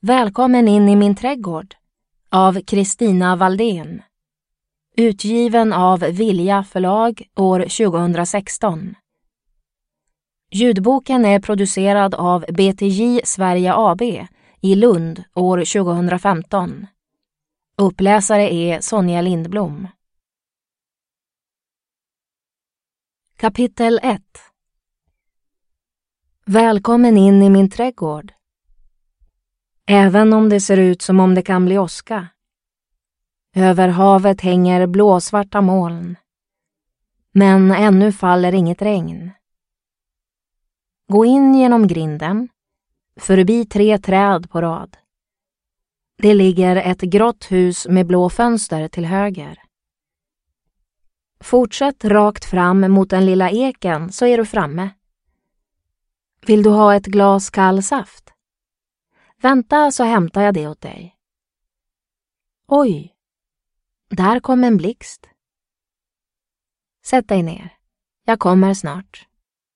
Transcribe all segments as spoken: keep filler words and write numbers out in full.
Välkommen in i min trädgård av Kristina Valdén. Utgiven av Vilja förlag år tjugohundrasexton. Ljudboken är producerad av B T J Sverige A B i Lund år tjugohundrafemton. Uppläsare är Sonja Lindblom. Kapitel ett. Välkommen in i min trädgård. Även om det ser ut som om det kan bli åska. Över havet hänger blåsvarta moln. Men ännu faller inget regn. Gå in genom grinden, förbi tre träd på rad. Det ligger ett grått hus med blå fönster till höger. Fortsätt rakt fram mot den lilla eken så är du framme. Vill du ha ett glas kall saft? Vänta så hämtar jag det åt dig. Oj, där kom en blixt. Sätt dig ner, jag kommer snart.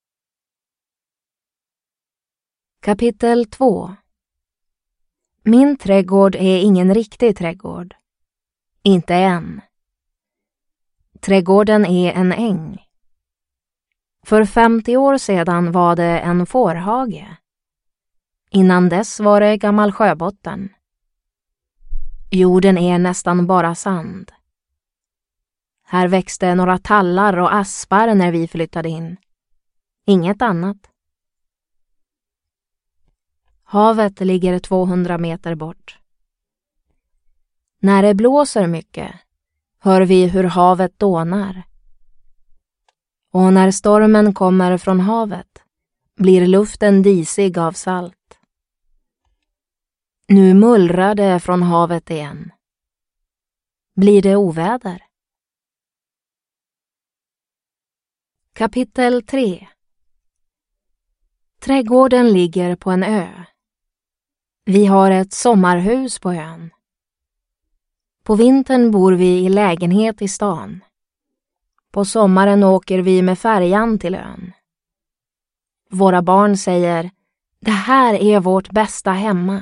Kapitel två. Min trädgård är ingen riktig trädgård. Inte än. Trädgården är en äng. För femtio år sedan var det en fårhage. Innan dess var det gammal sjöbotten. Jorden är nästan bara sand. Här växte några tallar och aspar när vi flyttade in. Inget annat. Havet ligger tvåhundra meter bort. När det blåser mycket hör vi hur havet dånar. Och när stormen kommer från havet blir luften disig av salt. Nu mullrar det från havet igen. Blir det oväder? Kapitel tre. Trädgården ligger på en ö. Vi har ett sommarhus på ön. På vintern bor vi i lägenhet i stan. På sommaren åker vi med färjan till ön. Våra barn säger, det här är vårt bästa hemma.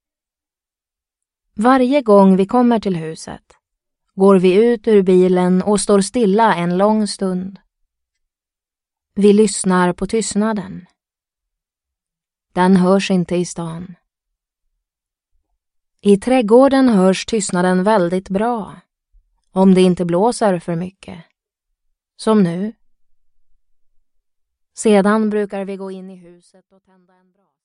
Varje gång vi kommer till huset går vi ut ur bilen och står stilla en lång stund. Vi lyssnar på tystnaden. Den hörs inte i stan. I trädgården hörs tystnaden väldigt bra, om det inte blåser för mycket. Som nu. Sedan brukar vi gå in i huset och tända en brasa.